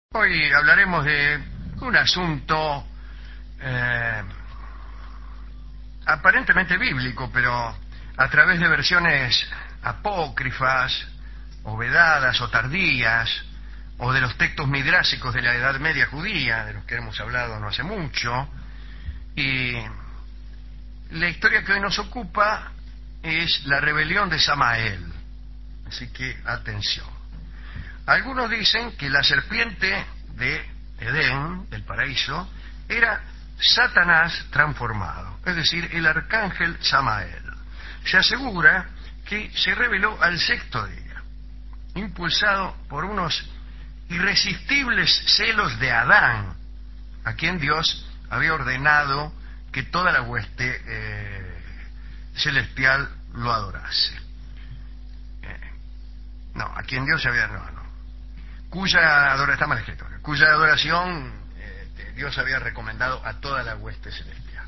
Hoy hablaremos de un asunto eh, aparentemente bíblico, pero a través de versiones apócrifas, o vedadas, o tardías, o de los textos midrásicos de la Edad Media judía, de los que hemos hablado no hace mucho. Y la historia que hoy nos ocupa es la rebelión de Samael. Así que atención. Algunos dicen que la serpiente de Edén, del paraíso, era Satanás transformado, es decir, el arcángel Samael. Se asegura que se reveló al sexto día, impulsado por unos irresistibles celos de Adán, a quien Dios había ordenado que toda la hueste celestial lo adorase. No, a quien Dios había... No, cuya adoración, está mal escrito, cuya adoración Dios había recomendado a toda la hueste celestial.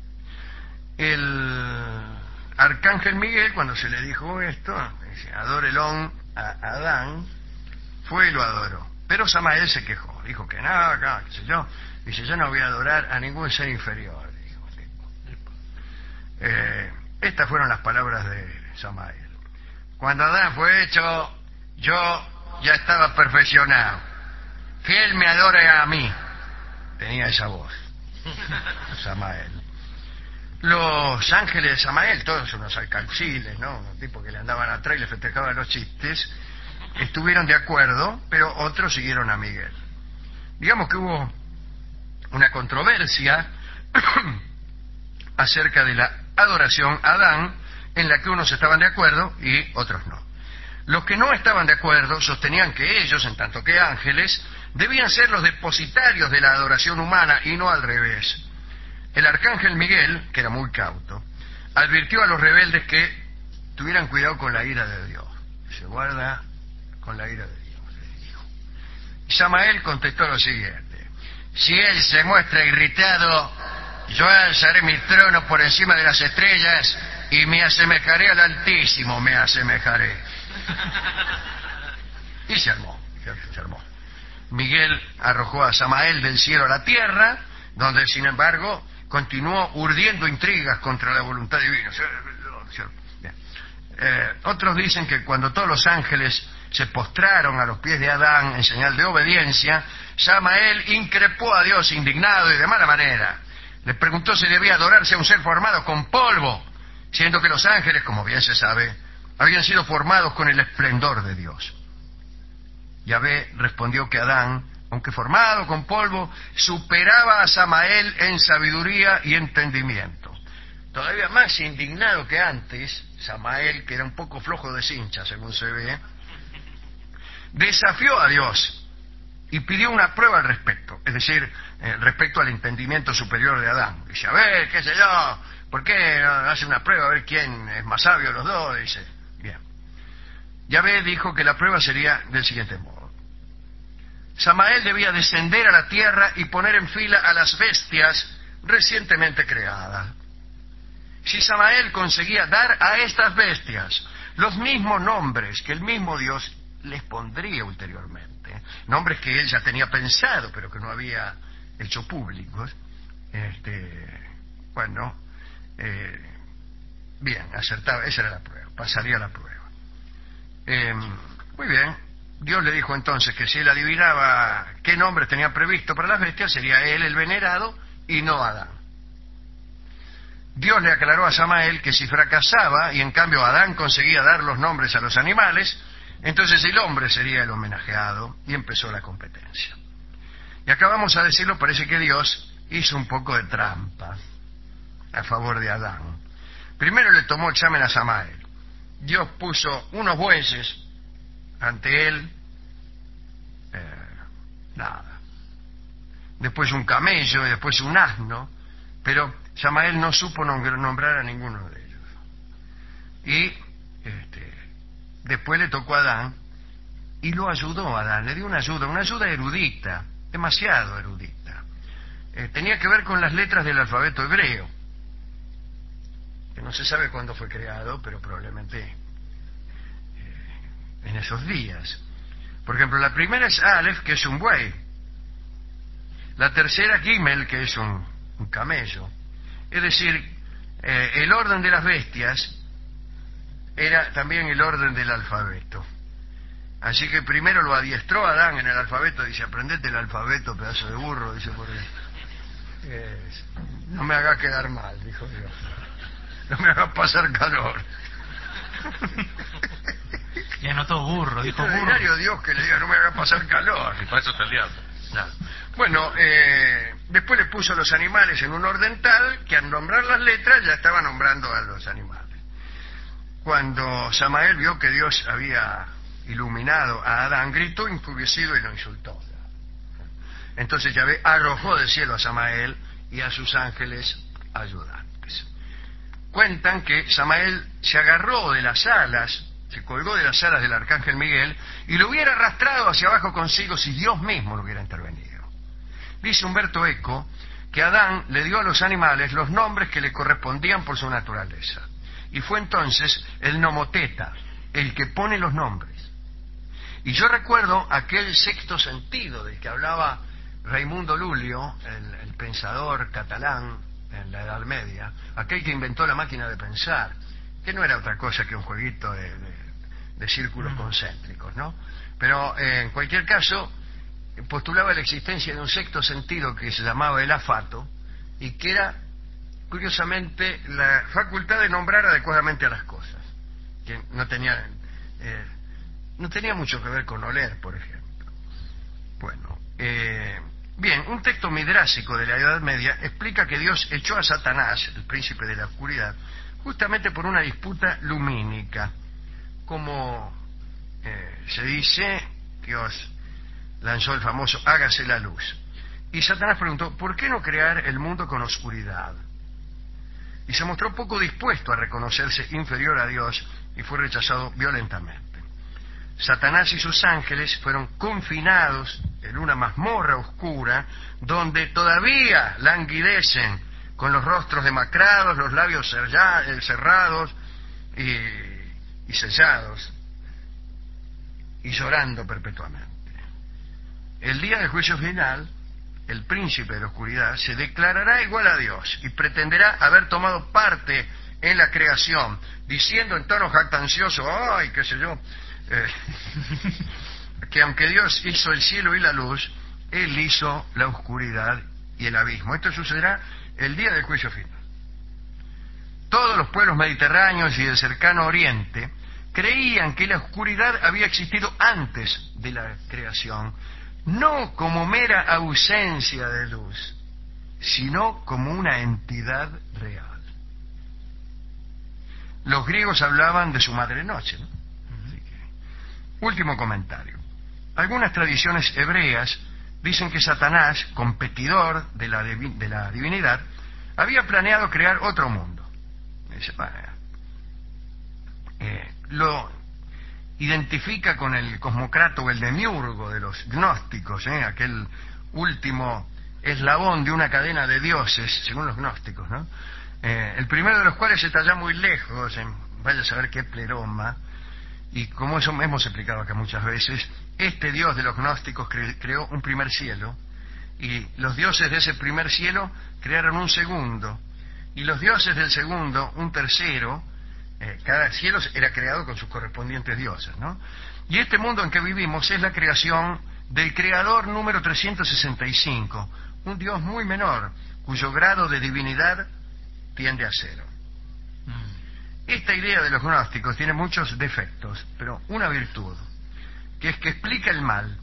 El arcángel Miguel, cuando se le dijo esto, dice, adórelón a Adán, fue y lo adoró. Pero Samael se quejó, dijo que nada, qué sé yo, dice, yo no voy a adorar a ningún ser inferior, dijo. Estas fueron las palabras de Samael. Cuando Adán fue hecho, yo ya estaba perfeccionado. Que él me adore a mí. Tenía esa voz. Samael. Los ángeles de Samael, todos unos alcanciles, ¿no? Unos tipos que le andaban atrás y le festejaban los chistes, estuvieron de acuerdo, pero otros siguieron a Miguel. Digamos que hubo una controversia acerca de la adoración a Adán, en la que unos estaban de acuerdo y otros no. Los que no estaban de acuerdo sostenían que ellos, en tanto que ángeles, debían ser los depositarios de la adoración humana y no al revés. El arcángel Miguel, que era muy cauto, advirtió a los rebeldes que tuvieran cuidado con la ira de Dios. Se guarda con la ira de Dios, les dijo. Y Samael contestó lo siguiente: si él se muestra irritado, yo alzaré mi trono por encima de las estrellas y me asemejaré al Altísimo, me asemejaré. Y se armó. Miguel arrojó a Samael del cielo a la tierra, donde sin embargo continuó urdiendo intrigas contra la voluntad divina. Otros dicen que cuando todos los ángeles se postraron a los pies de Adán en señal de obediencia, Samael increpó a Dios indignado y de mala manera. Le preguntó si debía adorarse a un ser formado con polvo, siendo que los ángeles, como bien se sabe, habían sido formados con el esplendor de Dios. Yahvé respondió que Adán, aunque formado con polvo, superaba a Samael en sabiduría y entendimiento. Todavía más indignado que antes, Samael, que era un poco flojo de cincha, según se ve, desafió a Dios y pidió una prueba al respecto, es decir, respecto al entendimiento superior de Adán. Dice, a ver, qué sé yo, ¿por qué no hace una prueba a ver quién es más sabio de los dos? Dice, bien. Yahvé dijo que la prueba sería del siguiente modo. Samael debía descender a la tierra y poner en fila a las bestias recientemente creadas. Si Samael conseguía dar a estas bestias los mismos nombres que el mismo Dios les pondría ulteriormente, nombres que él ya tenía pensado pero que no había hecho públicos, bien, acertaba, esa era la prueba, pasaría la prueba. Muy bien, Dios le dijo entonces que si él adivinaba qué nombre tenía previsto para las bestias, sería él el venerado y no Adán. Dios le aclaró a Samael que si fracasaba y en cambio Adán conseguía dar los nombres a los animales, entonces el hombre sería el homenajeado, y empezó la competencia. Y acabamos a decirlo, parece que Dios hizo un poco de trampa a favor de Adán. Primero le tomó examen a Samael. Dios puso unos bueyes ante él, nada. Después un camello y después un asno, pero Samael no supo nombrar a ninguno de ellos. Y después le tocó a Adán y lo ayudó a Adán, le dio una ayuda erudita, demasiado erudita. Tenía que ver con las letras del alfabeto hebreo, que no se sabe cuándo fue creado, pero probablemente en esos días. Por ejemplo, la primera es Aleph, que es un buey, La tercera, Gimel, que es un camello. Es decir, el orden de las bestias era también el orden del alfabeto. Así que primero lo adiestró a Adán en el alfabeto, dice, aprendete el alfabeto, pedazo de burro, dice, porque no me hagas quedar mal, dijo Dios. No me hagas pasar calor. Y anotó burro, dijo burro. Extraordinario Dios que le diga, no me hagas pasar calor. Y para eso está el diablo. No. Bueno, después le puso los animales en un orden tal que al nombrar las letras ya estaba nombrando a los animales. Cuando Samael vio que Dios había iluminado a Adán, gritó enfurecido y lo insultó. Entonces Yahvé arrojó del cielo a Samael y a sus ángeles ayudantes. Cuentan que Samael se agarró de las alas, se colgó de las alas del arcángel Miguel y lo hubiera arrastrado hacia abajo consigo si Dios mismo lo hubiera intervenido. Dice Humberto Eco que Adán le dio a los animales los nombres que le correspondían por su naturaleza. Y fue entonces el nomoteta, el que pone los nombres. Y yo recuerdo aquel sexto sentido del que hablaba Raimundo Lulio, el pensador catalán en la Edad Media, aquel que inventó la máquina de pensar, que no era otra cosa que un jueguito de círculos concéntricos, ¿no? Pero en cualquier caso, postulaba la existencia de un sexto sentido que se llamaba el afato, y que era, curiosamente, la facultad de nombrar adecuadamente a las cosas, que no tenía mucho que ver con oler, por ejemplo. Bueno, bien, un texto midrásico de la Edad Media explica que Dios echó a Satanás, el príncipe de la oscuridad, justamente por una disputa lumínica. Como se dice, Dios lanzó el famoso hágase la luz. Y Satanás preguntó, ¿por qué no crear el mundo con oscuridad? Y se mostró poco dispuesto a reconocerse inferior a Dios y fue rechazado violentamente. Satanás y sus ángeles fueron confinados en una mazmorra oscura donde todavía languidecen con los rostros demacrados, los labios cerrados y sellados y llorando perpetuamente. El día del juicio final, el príncipe de la oscuridad se declarará igual a Dios y pretenderá haber tomado parte en la creación, diciendo en tono jactancioso, ¡ay, qué sé yo! Que aunque Dios hizo el cielo y la luz, Él hizo la oscuridad y el abismo. Esto sucederá el día del juicio final. Todos los pueblos mediterráneos y del cercano oriente creían que la oscuridad había existido antes de la creación, no como mera ausencia de luz, sino como una entidad real. Los griegos hablaban de su madre noche, ¿no? Último comentario. Algunas tradiciones hebreas dicen que Satanás, competidor de la divinidad, había planeado crear otro mundo. Lo identifica con el cosmocrato o el demiurgo de los gnósticos, aquel último eslabón de una cadena de dioses, según los gnósticos, ¿no? El primero de los cuales está ya muy lejos, vaya a saber qué pleroma. Y como eso hemos explicado acá muchas veces, este Dios de los gnósticos creó un primer cielo, y los dioses de ese primer cielo crearon un segundo, y los dioses del segundo un tercero. Cada cielo era creado con sus correspondientes dioses, ¿no? Y este mundo en que vivimos es la creación del creador número 365, un Dios muy menor, cuyo grado de divinidad tiende a cero. Esta idea de los gnósticos tiene muchos defectos, pero una virtud, que es que explica el mal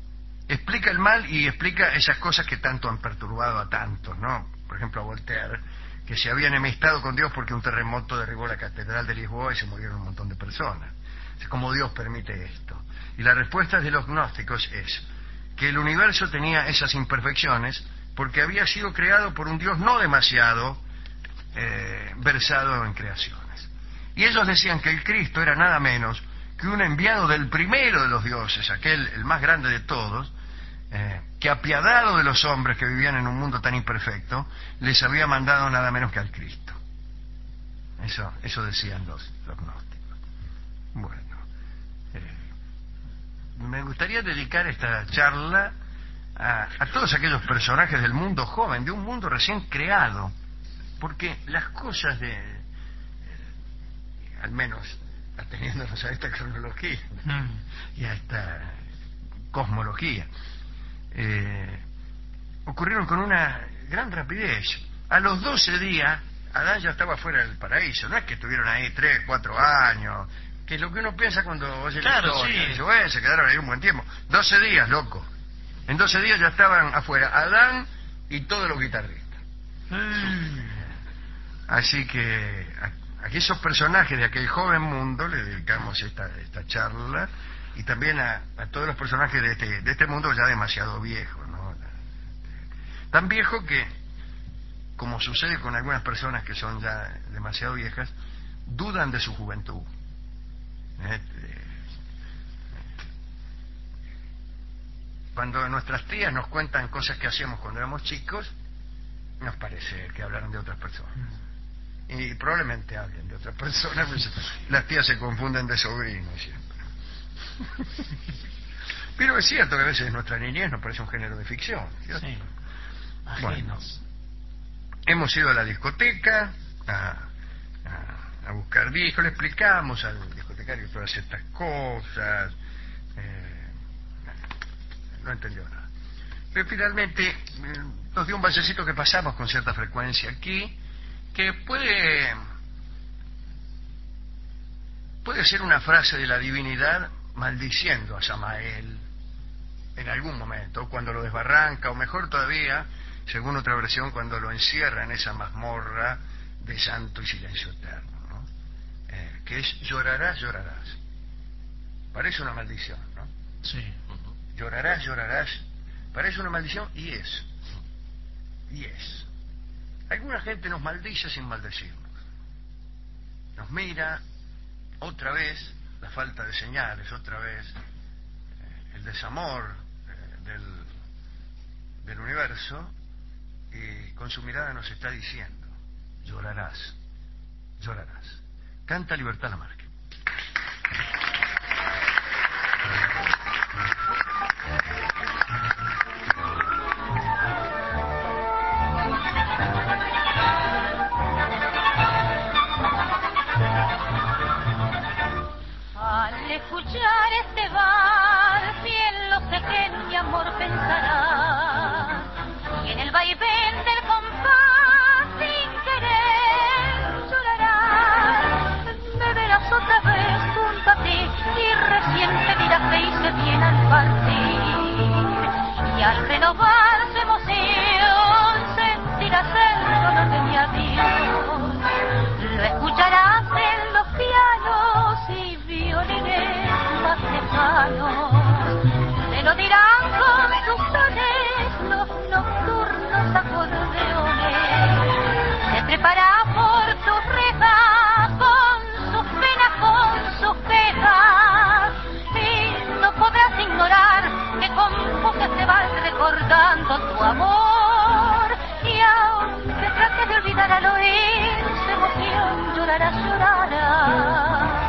y explica esas cosas que tanto han perturbado a tantos, ¿no? Por ejemplo, a Voltaire, que se había enemistado con Dios porque un terremoto derribó la catedral de Lisboa y se murieron un montón de personas. ¿Cómo Dios permite esto? Y la respuesta de los gnósticos es que el universo tenía esas imperfecciones porque había sido creado por un Dios no demasiado versado en creaciones. Y ellos decían que el Cristo era nada menos que un enviado del primero de los dioses, el más grande de todos, que apiadado de los hombres que vivían en un mundo tan imperfecto, les había mandado nada menos que al Cristo. Eso decían los gnósticos. Bueno, me gustaría dedicar esta charla a todos aquellos personajes del mundo joven, de un mundo recién creado, porque las cosas al menos ateniéndonos a esta cronología y a esta cosmología, ocurrieron con una gran rapidez. A los 12 días, Adán ya estaba fuera del paraíso. No es que estuvieron ahí 3, 4 años, que es lo que uno piensa cuando oye la historia. Sí. Dice, bueno, se quedaron ahí un buen tiempo. 12 días, loco. En 12 días ya estaban afuera Adán y todos los guitarristas. Así que a esos personajes de aquel joven mundo le dedicamos esta charla, y también a todos los personajes de este mundo ya demasiado viejos, ¿no? Tan viejo que, como sucede con algunas personas que son ya demasiado viejas, dudan de su juventud. Cuando nuestras tías nos cuentan cosas que hacíamos cuando éramos chicos, nos parece que hablaron de otras personas. Y probablemente hablen de otras personas, pues las tías se confunden de sobrinos siempre. Pero es cierto que a veces nuestra niñez nos parece un género de ficción, ¿cierto? Sí. Bueno, hemos ido a la discoteca a buscar discos, le explicamos al discotecario todas estas cosas, no entendió nada. Pero finalmente nos dio un vallecito que pasamos con cierta frecuencia aquí, que puede ser una frase de la divinidad maldiciendo a Samael en algún momento, o cuando lo desbarranca, o mejor todavía, según otra versión, cuando lo encierra en esa mazmorra de santo y silencio eterno, ¿no? Que es llorarás, llorarás. Parece una maldición, ¿no? Sí. Llorarás, llorarás. Parece una maldición y es. Alguna gente nos maldice sin maldecirnos. Nos mira otra vez la falta de señales, otra vez el desamor del universo, y con su mirada nos está diciendo: llorarás, llorarás. Canta Libertad Lamarque. Al escuchar este vals, bien lo sé que en mi amor pensará, y en el vaivén del compás sin querer llorará. Me verás otra vez junto a ti y recién te dirás que hice bien al partir, y al renovar su emoción sentirás el dolor de mi adiós. Lo escucharás en los pianos y violines más lejanos, te lo dirán con sus sones los nocturnos acordeones. Se prepara por tus rejas con sus penas, con sus quejas, y no podrás ignorar que con voces te vas recordando tu amor, y aunque trates de olvidar al oír su emoción, llorarás, llorarás.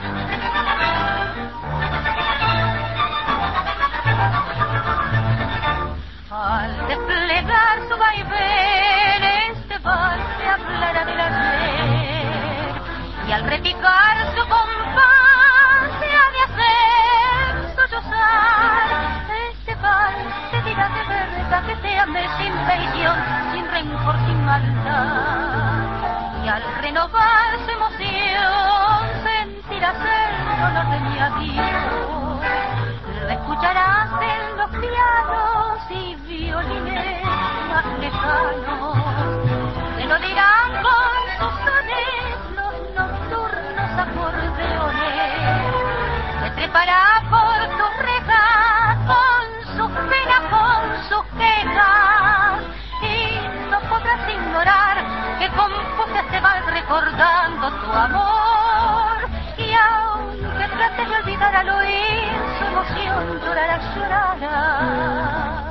Al desplegar su vaivén, este vals te hablará del ayer, y al repicar su compás se ha de hacer sollozar. Este vals te dirá de verdad que te amé sin traición, sin rencor, sin maldad, y al renovar su emoción sentirás el dolor de mi adiós. Lo escucharás en los pianos y violines más lejanos, te lo dirán con sus sones los nocturnos acordeones. Se trepará por tus rejas con sus penas, con sus quejas, y no podrás ignorar que con voces te vas recordando tu amor, y aunque trates de olvidar al oír su emoción, llorarás, llorarás.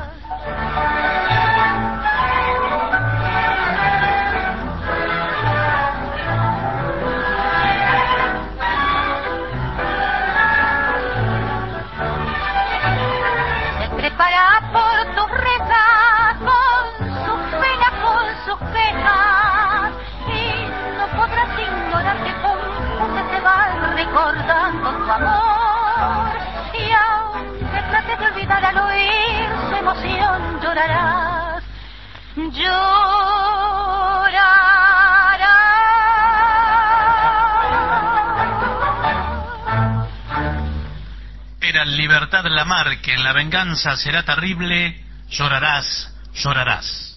recordando tu amor. Y aunque trates de olvidar al oír su emoción, llorarás, Era Libertad Lamarque, en La venganza será terrible, llorarás, llorarás.